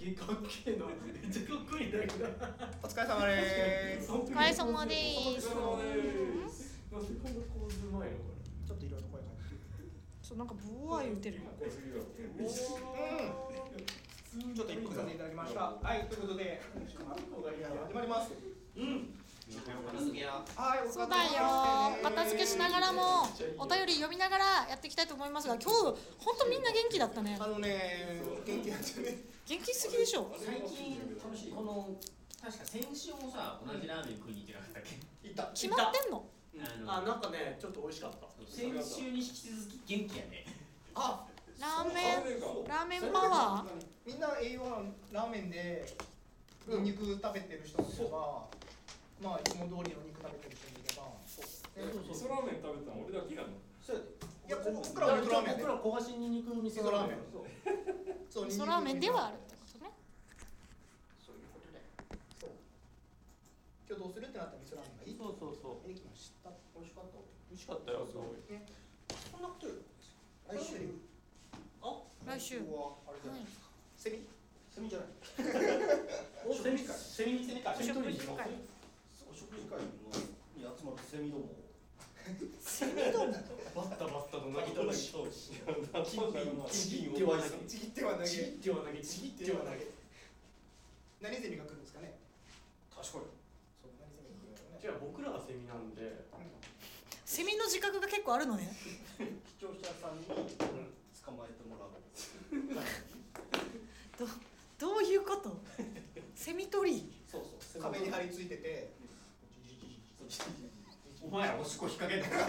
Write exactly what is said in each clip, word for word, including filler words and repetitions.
かっけえな。めっちゃかっこいいんだけど。 お疲れ様でーす。 お疲れ様でーす。 なんでこんな構図うまいのこれ。 ちょっといろいろ声が入ってる。 そうなんかブワー言ってる。 うん。ちょっと一個させていただきました。はい、ということで始まります。うん。はい、 そうだよ。片付けしながらもお便り読みながらやっていきたいと思いますが、今日本当みんな元気だったね。 あのね、元気だったね。 元気すぎでしょ。 最近この確か先週もさ同じラーメン食いに行ってなかったっけ？ いた。 決まってんの？ あ、なんかね、ちょっと美味しかった。 先週に引き続き元気やね。 あ、 ラーメンラーメンパワー。 みんな栄養はラーメンでお肉食べてる人もいれば、まあいつも通りの肉食べてる人もいれば、 味噌ラーメン食べたの俺だけやの。 いや、僕らは味噌ラーメンで。 僕ら焦がしにんにく味噌ラーメン。 そう、 味噌ラーメンではあるってことね。 そういうことで。そう。今日どうするってなったら味噌ラーメンがいい。 そうそうそう。 できました。美味しかった。 美味しかったよ。すごい。 ね。そんなことよ。来週。 あ、 来週。 はあれじゃない。セミ？セミじゃない。 お、セミ会。セミセミ会。 お食事会。 お食事会に集まるセミども。 セミども。 バッタバッタの鳴き飛ばし。 ちぎっては投げ。 ちぎっては投げ。 ちぎっては投げ。ちぎっては投げ。 何ゼミが来るんですかね。 確かに。 そう、何ゼミが来るんだろうね。 じゃあ僕らがセミなんで。 セミの自覚が結構あるのね。 視聴者さんに捕まえてもらう。 どどういうこと？セミ取り。 そうそう。 壁に張り付いてて。 お前らおしっこ引っ掛けんのか？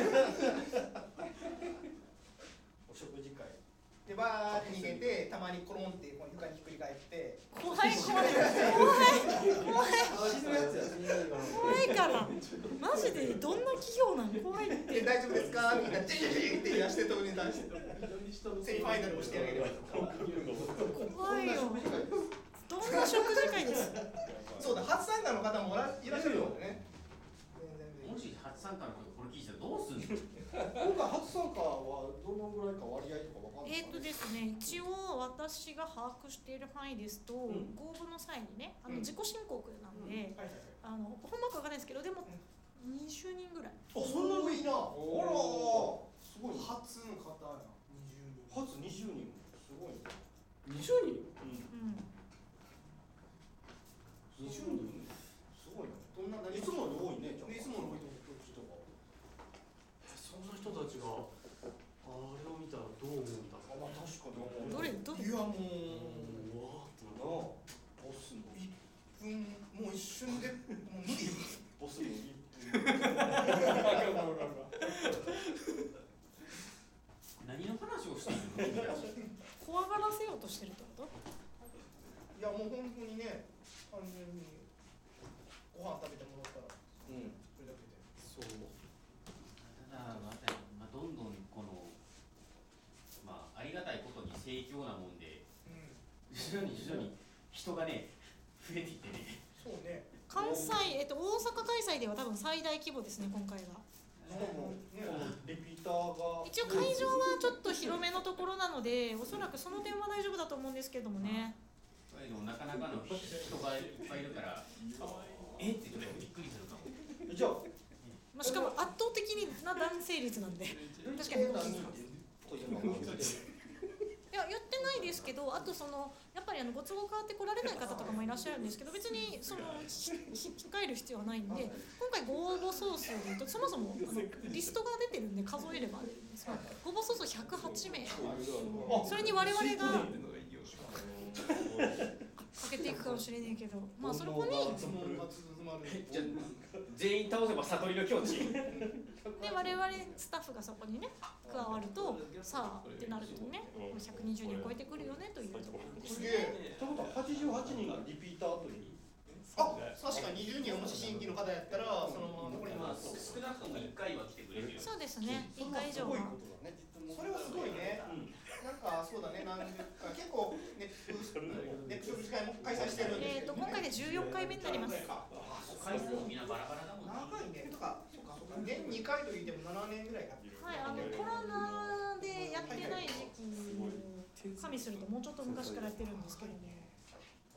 お食事会。 でバーって逃げて、たまにコロンってこの床にひっくり返って。 怖い怖い怖い怖い死ぬやつや。 怖いから。マジでどんな企業なん？怖いって。 で大丈夫ですか？みんなジジジって言わしてとに対してセミファイナルをしてあげれば。 怖いよ。どんな食事会です？ そうだ、初参加の方もいらっしゃるよね。 もし初参加の人これ聞いたらどうすんの？ 今回初参加はどのぐらいか割合とかわかんない。 えーとですね、一応私が把握している範囲ですと、うん、ご応募の際にね、あの自己申告なんで、うん、あのほんまかわかんないですけど、でもにじゅうにんぐらい。 あ、そんなにいいな。あら、すごい。 初の方や。にじゅうにん。 初にじゅうにん。すごいね。 にじゅうにん？ うん。 にじゅうにん。すごいな。 どんな何？ いつもより多いね。 いつもより多いと人が。 そんな人たちがあれを見たらどう思うんだろう。 あ、まあ確かに。 どれどれ？ いやもう。 うわーってな。 ボスの。 いっぷんもう一瞬でもう無理。 ボスのいっぷん。 何の話をしているの？ 怖がらせようとしてるってこと？ いやもう本当にね、単純にご飯食べてもらったら、うん、それだけで。 そう。 ただまた、まあ、どんどんこの、まあ、ありがたいことに盛況なもんで、うん、徐々に徐々に人がね増えていってね。 そうね。 関西、えっと、大阪開催では多分最大規模ですね、今回が。 しかも、ね、リピーターが一応会場はちょっと広めのところなので、おそらくその点は大丈夫だと思うんですけどもね。 でもなかなかの人がいっぱいいるから、えってちょっとびっくりするかも。 じゃあ、 まあ、しかも圧倒的な男性率なんで、確かに。いや、言ってないですけど、あとそのやっぱりあのご都合変わって来られない方とかもいらっしゃるんですけど、別にその控える必要はないんで、今回ご応募総数でいうとそもそもあのリストが出てるんで数えれば出るんですが、ご応募総数ひゃくはちめい、それに我々がかけていくかもしれないけど、まあそこに全員倒せば悟りの境地で我々スタッフがそこにね加わると、さあってなるとね、ひゃくにじゅうにん超えてくるよねというところです。 すげえ。ということははちじゅうはちにんがリピーターという。 あ、確かににじゅうにんがもし新規の方やったら、そのまま残ります。 少なくともいっかいは来てくれるよ。 そうですね、いっかい以上は。 それはすごいね。なんかそうだね、なんか結構ネットネット食事会も開催してるんですけど、 えっと今回でじゅうよっかいめになります。 回数もみんなバラバラだもんね。 長いね。とか、そうかそうか。年にかいと言ってもななねんぐらいやってる。 はい、あのコロナでやってない時期を加味するともうちょっと昔からやってるんですけどね。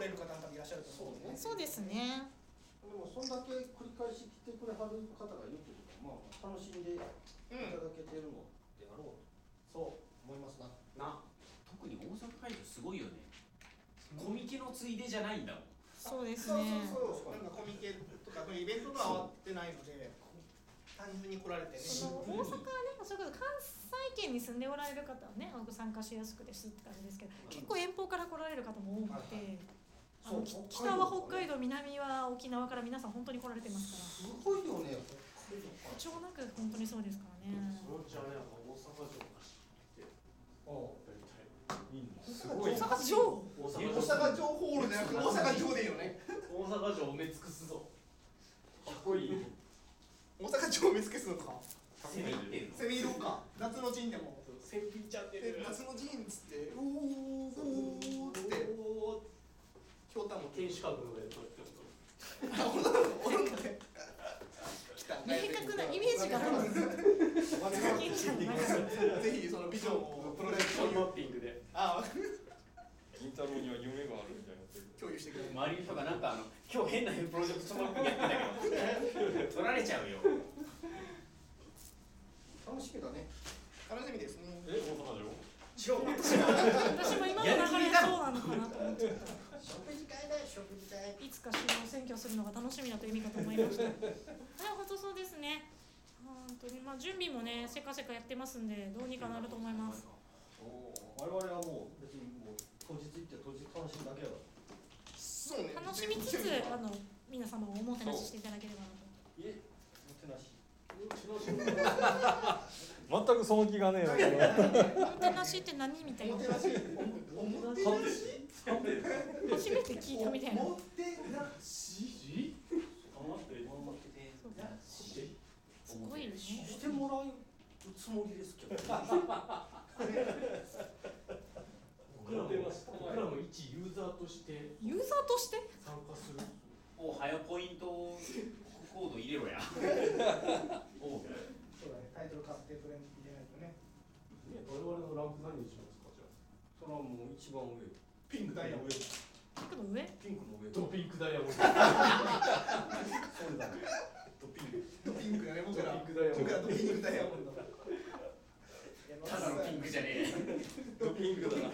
れる方も多分いらっしゃると思うんで、 そうですね。 でもそんだけ繰り返し来てくれはる方がいるってことは、まあ楽しんでいただけてるのであろうと思いますな。 な特に大阪会場すごいよね。コミケのついでじゃないんだもん。 そうですそうね。 そうそう、なんかコミケとかイベントとは合ってないので、単純に来られてね。 その大阪はね、それこそ関西圏に住んでおられる方はね、参加しやすくですって感じですけど、結構遠方から来られる方も多くて、あのき北は北海道、南は沖縄から皆さん本当に来られてますから。 すごいよね。 誇張なく本当にそうですからね。 そのうちあれやっぱ大阪城だしっておやりたい。 いいのす大ごい阪城。 大大阪城ホールじゃなくて大阪城でいいよね。 大阪城を埋め尽くすぞ。 かっこいい大阪城を見つけすのか。 攻め入ってるの。 攻め入ろうか。夏の陣でも。 センピーチャンネでル。 夏の陣っつって、うおーおーってひょうたんも天守閣の上でこうやって踊るので。 明確なイメージがあるんですよ。 ぜひそのビジョンをプロジェクションマッピングで。 あ銀太郎には夢があるみたいになってる。 共有してくれる。 周りの人がなんかあの今日変なプロジェクトマップやってたけど取られちゃうよ。 楽しみだね。 楽しみですね。 え、大阪城？ 違う。 私も今の流れそうなのかなと思っちゃった。 食事会だよ、食事会。 いつか市を選挙するのが楽しみだという意味かと思いました。はい、本当そうですね。本当にまあ準備もね、せかせかやってますんで、どうにかなると思います。 我々はもう別にもう当日行って当日楽しむだけだ。 そうね。 楽しみつつ、あの皆様をおもてなししていただければなと。 いえ、もてなし。 全くその気がねえな。 おもてなしって何みたいな。 おもてなし。おもてなし。 初めて聞いたみたいな。 おもてなし。 すごいね。 してもらうつもりですけど。 僕らも僕らも一ユーザーとしてユーザーとして参加する。 おはよポイントコード入れろや。おう。 そうだね。タイトル買ってくれ入れないとね。 我々のランク何にしますかじゃあ。 それはもう一番上。 ピンクダイヤモンド。 ピンクの上？ ピンクの上。 ドピンクダイヤモンド。 そうだね。 ドピンク。 ドピンクだね。僕ら。 ドピンクダイヤモンド僕らドピンクダイヤモンド。 ただのピンクじゃねえ。 ドピンクだな。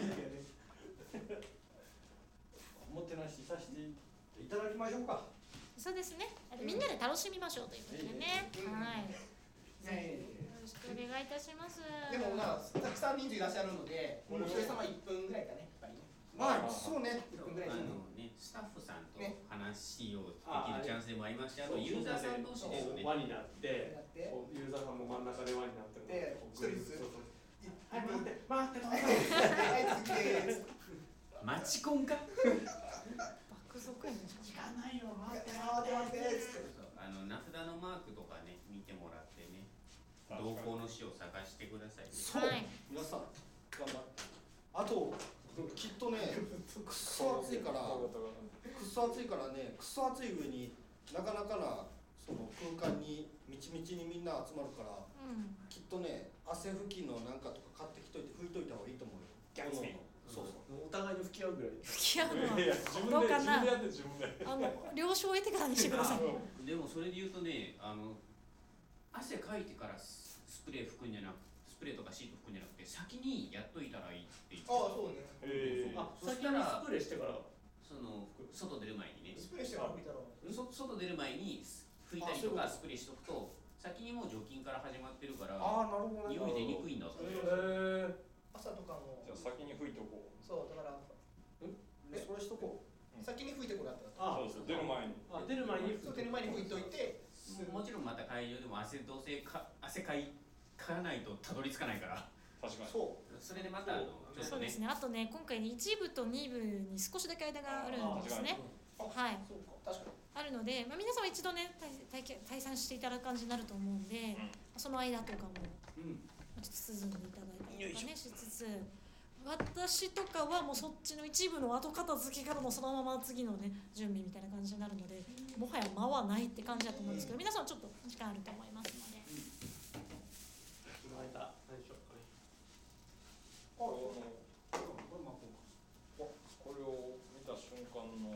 おもてなしさせていただきましょうか。 そうですね。みんなで楽しみましょうということでね。はい。 ねよろしくお願いいたします。 でもまあたくさん人数いらっしゃるので、お一人様いっぷんぐらいかね。やっぱりね。 まあ、そうね。 いっぷんぐらいあで。 のね、スタッフさんと話をできるチャンスでもありますし、あとユーザーさん同士ですね。 輪になってやって。 こうユーザーさんも真ん中で輪になってで一人ずつそうそうはい待って待って待ってはい次です。 マチコンか。 爆速やね。 時間ないよ待って待って待ってつって。 あの名札のマークとかね見てもらってね、同行の詩を探してくださいね。 そう、 はい皆さん頑張って。あときっとね、くっそ暑いから、くっそ暑いからね、くっそ暑い上になかなかなその空間にみちみちにみんな集まるから、 うん。 きっとね、汗拭きのなんかとか買ってきといて拭いといた方がいいと思うよ。 ギャッツビーそうそう。 お互いに吹き合うぐらい付き合うのいや自分でどうかな自分でやって自分で。 はあの了承を得てからにしてください。 でもそれで言うとね、あの汗かいてからスプレー拭くんじゃなくスプレーとかシート拭くんじゃなくて先にやっといたらいいって言ってた。 ああそうね。 ええ。 あそし先にたらスプレーしてからその外出る前にね、 スプレーしてから吹いたら。 そ外出る前に拭いたりとかスプレーしとくと先にもう除菌から始まってるからああ、なるほどね。 匂い出にくいんだって。 へえ朝とかもじゃあ先に吹いとこう。 そうだからでそれしとこ先に吹いてこらったら。 あそうそう出る前に。 あ出る前にそう出る前に吹いといて。 ももちろんまた会場でも汗どうせか汗かいかないとたどり着かないから確かに。 そそれでまたあのちょっとねそうですね。あとね、今回ね、一部と二部に少しだけ間があるんですね。はい。 そうか確かに。 あるので、まあ、皆様一度ね、対対対散していただく感じになると思うんで、その間とかもう。うん。 ちょっと涼んでいただいたりとかねしつつ、私とかはもうそっちの一部の後片付けからもそのまま次のね準備みたいな感じになるので、もはや間はないって感じだと思うんですけど、皆さんちょっと時間あると思いますので。 その間何しようかね。 あ、これまあこうか。 これを見た瞬間の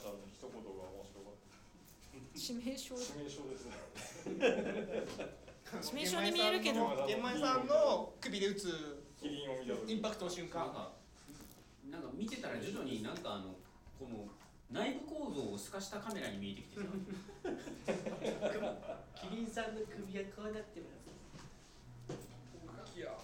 ちゃんの一言が面白かった。 致命傷致命傷ですね。 致命傷に見えるけど玄米さんの首で打つキリンを見た時インパクトの瞬間。 なんかなんか見てたら徐々になんかあのこの内部構造を透かしたカメラに見えてきてさキリンさんの首はこうなってます。 いや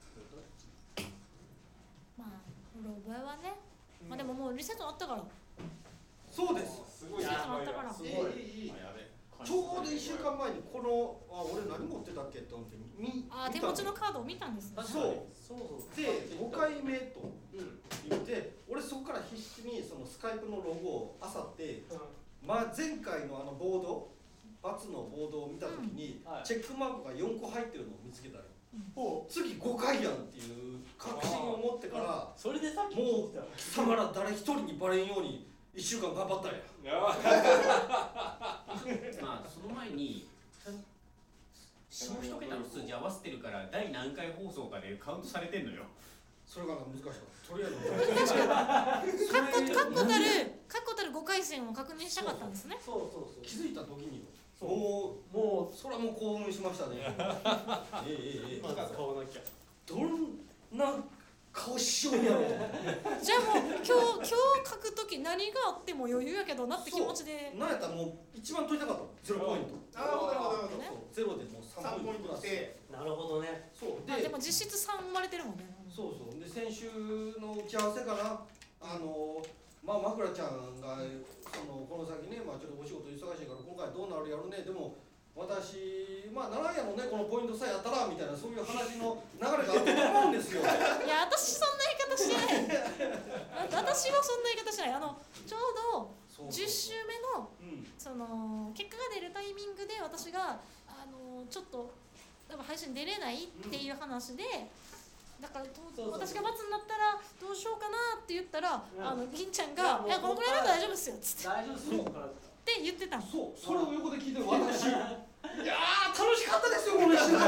まあうろ覚えはね、まあでももうリセットあったからそうです。 すごいリセットあったからすごい。 いいいいあやべちょうどいっしゅうかんまえにこのあ俺何持ってたっけって思ってみあー手持ちのカードを見たんですね。 そうそうそう。 でごかいめとうん。 言って俺そこから必死にそのスカイプのロゴを漁って、まあ、前回のあのボード×のボードを見た時に、 うんはいチェックマークがよんこ入ってるのを見つけたり、 ほう。 次ごかいやんっていう確信を持ってからそれでさっきもう聞いた。 貴様ら誰一人にバレんようにいっしゅうかん頑張ったんや。 いやまあその前に下一桁の数字合わせてるから第何回放送かでカウントされてんのよ。 それが難しかった。とりあえず確固確固たる確固たるごかい戦を確認したかったんですね。 そうそうそう。 気づいた時にそうもうもそれはもう興奮しましたね。ええええええまず買わなきゃ。 どんな顔しようやろう。 じゃあもう今日今日書くとき何があっても余裕やけどなって気持ちで。 なんやったらもう一番取りたかったゼロポイント。 なるほどなるほどなるほど。 ねゼロでもうさんポイントプラス。 でなるほどね。 そうまあ、ででも実質さん生まれてるもんね。 そうそうで先週の打ち合わせからあのまあ枕ちゃんがそのこの先ねまあちょっとお仕事忙しいから今回どうなるやろうねでも私まあならんやろねこのポイントさえやったらみたいなそういう話の流れがあったと思うんですよ。 いや私そんな言い方してない私はそんな言い方してない。あのちょうどじゅっしゅうめのうんその結果が出るタイミングで私があのちょっと多分配信出れないっていう話で、だからとそうそう私が罰になったらどうしようかなって言ったら、 うんあの銀ちゃんいやもうが「いやこのぐらいだったら大丈夫ですよ」っつって大丈夫ですよ。ここから。 って言ってたの。 そうそれを横で聞いてる私いやー楽しかったですよこの人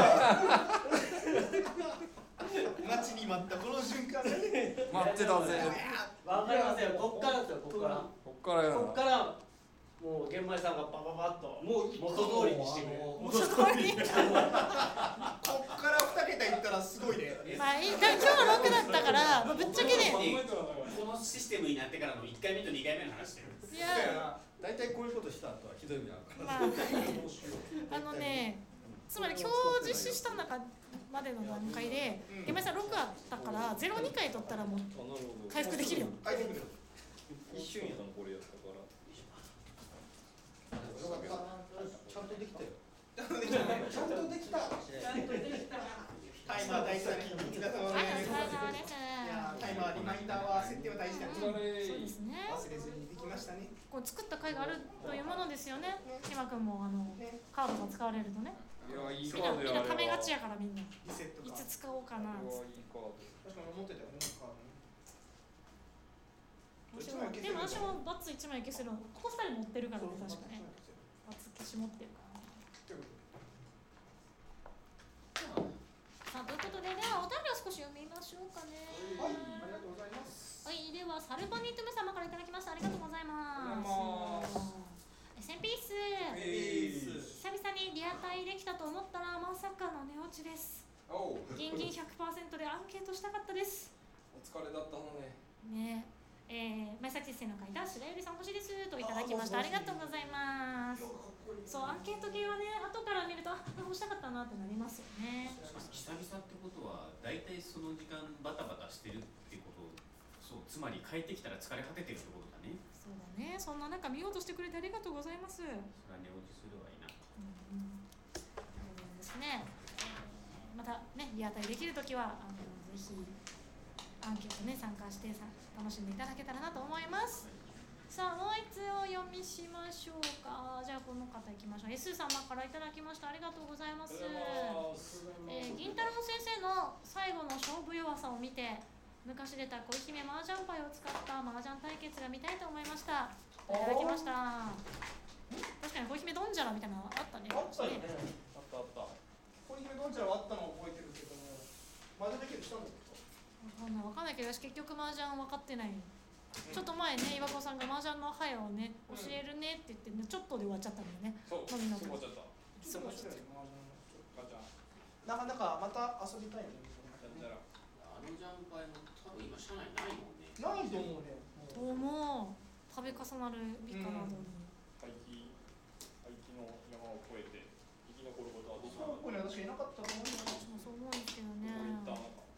待ちに待ったこの瞬間ね。 待ってたぜ。 わかりますよ。こっからですよ。こっから。 こっからやな。 こっからもう玄米さんがバババッともう元通りにしてくれる。 元通りにこっから二桁いったらすごいね。 まあいいだ今日はろくだったから、まあ、ぶっちゃけねこのシステムになってからのいっかいめとにかいめの話してる。 いや大体こういうことした後はひどい目あるから。 まああのねつまり今日実施した中までの段階で玄米さんろくあったからゼロにかい取ったらもう回復できるよ。 書いてくる。 一瞬やなこれやったから。 よかったちゃんとできたよ。ちゃんとできた。 ちゃんとできた。 タイマー大事だね。お疲れ様はい、お疲れです。 様です。 いやータイマーリマインダーは設定は大事だね。 そうですね。 忘れずにできましたね。 こう作った甲斐があるというものですよね。ひまくんもあのねカードが使われるとね。 いやいいみんなみんカードやなためがちやからみんな。いリセットか。 つ使おうかな。 うわいいカード。 確かに持ってたよねカードね。 私もでも私もバツ一枚消せるの。ここ二人持ってるからね確かね。バツ消し持ってるからね。さあということでではお便りを少し読みましょうかね。 はい、ありがとうございます。 はい、ではサルバニットメ様からいただきました。ありがとうございまありがとうございますす。エスエムピー ス。 え久々にリアタイできたと思ったらまさかの寝落ちです。 おう。 ギンギン ひゃくパーセント でアンケートしたかったです。 お疲れだったのね。 ねえ、えー、前崎先生の書いた白百合さん欲しいですといただきました。ありがとうございます。そうアンケート系はね後から見るとあ欲したかったなってなりますよね。 久々ってことは大体その時間バタバタしてるってこと、そうつまり帰ってきたら疲れ果ててるってことだね。 そうだね。そんな中見事してくれてありがとうございます。 それは寝落ちするわいな。 うんうんですね、えーまたねリアタイできるときはあのぜひアンケートね参加してさ楽しんでいただけたらなと思います。さあもう一通を読みしましょうか。じゃあこの方いきましょう。 S 様からいただきました。ありがとうございます。えー、銀太郎先生の最後の勝負弱さを見て昔出た恋姫麻雀牌を使った麻雀対決が見たいと思いました。いただきました。確かに恋姫ドンジャラみたいなのあったね。 あったよね。 あったあった。 これドンジャラはあったのを覚えてるけども、まだだけどしたんだけど。 わかんないわかんないけど私結局麻雀分かってない。 ちょっと前ね岩子さんが麻雀の早をね教えるねって言ってねちょっとで終わっちゃったんだよね。 そう飲みのすぐ終わっちゃったすごいちょっとガチャなかなかまた遊びたいよね。 なんちゃらあのジャンパイも多分今車内ないもんね。 ないと思うね。 どうも食べ重なるビカなどに、 廃棄廃棄の山を越えて生き残ることはできなそうかったこれ私いなかったと思うんだよ。 私もそう思うんですけどね。 ここに行ったのか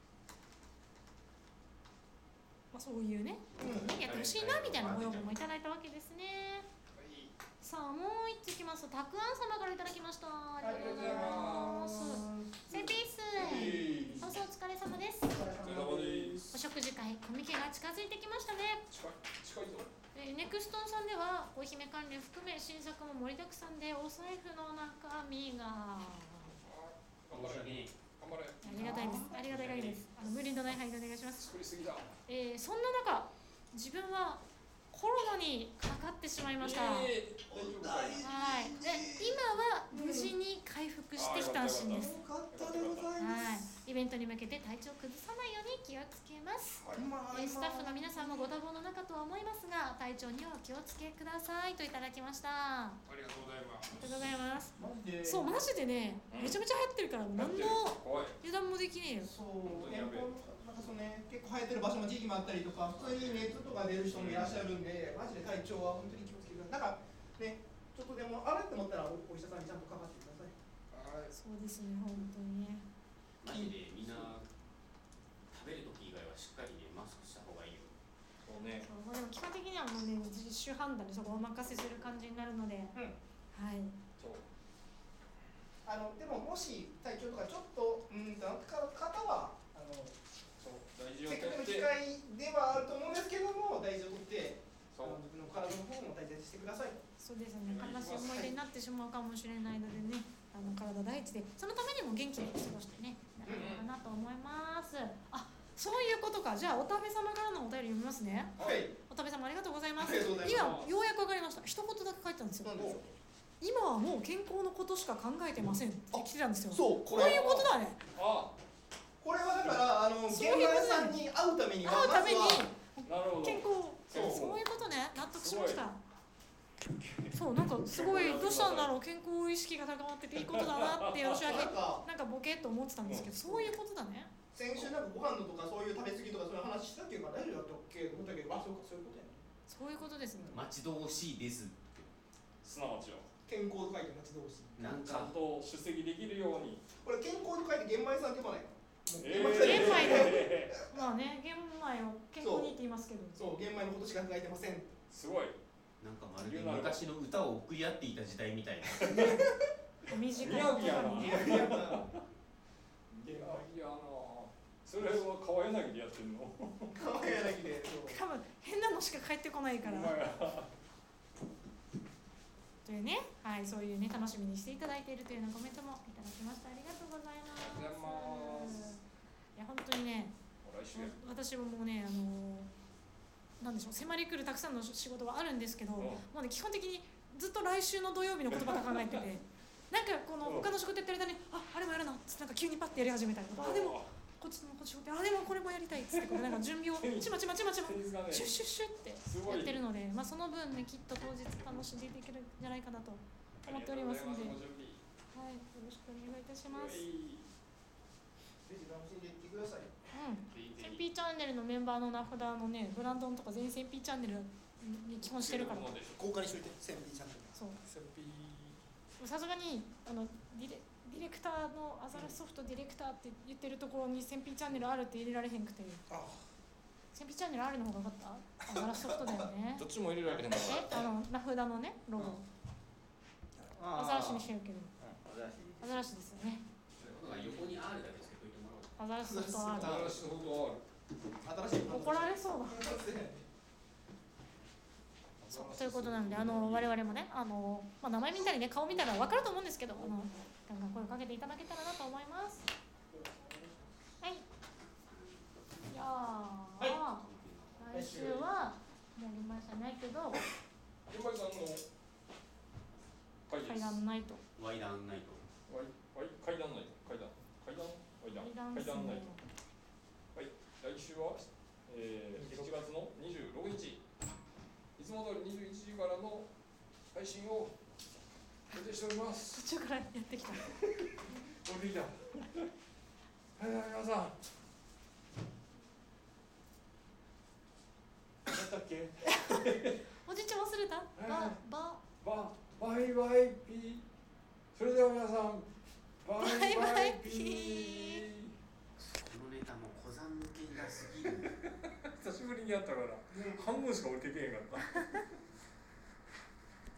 まあ、そういうね、 うんやってほしいなみたいなご要望もいただいたわけですね。さあもう一ついきますと、たくあん様からいただきました。ありがとうございます。センピース、放送お疲れ様です。 お疲れ様ですお食事会、コミケが近づいてきましたね。 近い近いぞえーネクストンさんではお姫関連含め新作も盛りだくさんでお財布の中身が頑張れ頑張れありがたいです。ありがたい限りです。あの無理のない範囲でお願いします。 作りすぎだえーそんな中、自分はコロナにかかってしまいました。はい。 えー大丈夫かいで、今は無事に回復してきたらしいんです。 よかったでございはます。 い。イベントに向けて体調を崩さないように気をつけます。 まあえースタッフの皆さんもご多忙の中とは思いますが、体調にはお気をつけくださいといただきました。あありがとうございますりがとうございます。 マジで。 そう、マジでね、めちゃめちゃ流行ってるから、何の怖い油断もできねえよ。 そう、ね、こうなんかそうね、結構流行ってる場所も地域もあったりとか、普通に熱とか出る人もいらっしゃるんで、マジで体調は本当に気をつけてください。なんかね、ちょっとでもあれって思ったらおお医者さんにちゃんとかかってください。 はいそうですね、本当にね。 マジでみんな食べる時以外はしっかりねマスクした方がいいよ。 そうねそうまあでも基本的にはもうね、自主判断でそこをお任せする感じになるので、 うんはい。 そうあのでももし体調とかちょっとうんとなんか方はあのそう大事をせっかくの機取って会ではあると思うんですけども、大事をとってあそうの自分の体の方も大事にしてください。 そうですね、悲しい思い出になってしまうかもしれないのでね、あの体第一で、そのためにも元気に過ごしてね、なるかなと思います。あ、そういうことか。じゃあ、おたべ様からのお便り読みますね。 はい。 おたべ様ありがとうございます。 ありがとうございます今、ようやくわかりました。一言だけ書いてたんですよ。 なんでしょう。 今はもう健康のことしか考えてませんって来てたんですよ。 そう、これこういうことだね。 あこれはだからあの現そういうこと場さんに会うためには会うためにまずはなるほど健康、 そうそういうことね。納得しました。そう、なんかすごいどうしたんだろう、健康意識が高まってていいことだなって吉明なんかなんかボケっと思ってたんですけど、そういうことだね。 先週なんかご飯のとかそういう食べ過ぎとかそういう話したっけか大丈夫だったっけと思ったけど、あ、そうかそういうことやね。 そういうことですね。 待ち遠しいですって。 すなわちは健康と書いて待ち遠しい。 なんちゃんかと出席できるようにこれ健康と書いて玄米さんって言わないかな。もうえ玄米さんえまあね、玄米を健康にって言いますけど。 そう、玄米のことしか考えてません。 すごいなんかまるで昔の歌を送り合っていた時代みたいな。 短いみやびやな言葉にね。 いやいやいやなそれは川柳でやってんの川柳で、そう多分変なのしか返ってこないから。 お前らというね、はい、そういうね楽しみにしていただいているというようなコメントもいただきました。ありがとうございます。 ありがとうございますいや本当にね、 来週や私ももうねあのなんでしょう、迫り来るたくさんの仕事はあるんですけど、 うんもうね基本的にずっと来週の土曜日のことばっか考えてて、なんかこのうん他の仕事やってる間にああれもやるなっつってなんか急にパッてやり始めたりとか、あでもこっちのこっち仕事あでもこれもやりたいっつってこうなんか準備をちまちまちまちま先日がねシュッシュッシュッってすごいやってるので、まあその分ねきっと当日楽しんでいけるんじゃないかなと思っておりますので、 ありがとうございますはい、よろしくお願いいたします。 ご準備ぜひ楽しんでいってください。 うん。 ぜひぜひセンピーチャンネルのメンバーの名札のね、ブランドンとか全員センピーチャンネルに基本してるから。 ものでしょ交換にしといて、センピーちゃんと。 そう。 センピさすがにあのディレディレクターのアザラシソフトディレクターって言ってるところにセンピーチャンネルあるって入れられへんくて、 あセンピーチャンネルあるの方が分かった？アザラシソフトだよねど。っちも入れられへんのかえ、あの名札のねロゴ、アザラシにしてるけど、アザラシですよね。 横に R だけつけといてもらおう。 アザラシソフトある。 新しいことある新しい怒られそうだ。そうということなので、あの我々もね、あのまあ、名前見たりね、顔見たら分かると思うんですけど、あのガンガン声をかけていただけたらなと思います。はい。いやー、来週はもう見ましたないけど、 現場さんの会です階段ないと。 ワイダンナイト。 ワイワイ階段ない階段階段ワイダン階段ですね階段ない。来週は、えー、しちがつのにじゅうしております途中からやってきた。 降りたはい皆さん何だったっけおじいちゃん忘れた？ばばババイバイピーそれでは皆さんバイバイピーこのネタも小山向けがすぎる。 久しぶりにやったから半分しか降りてけへんかった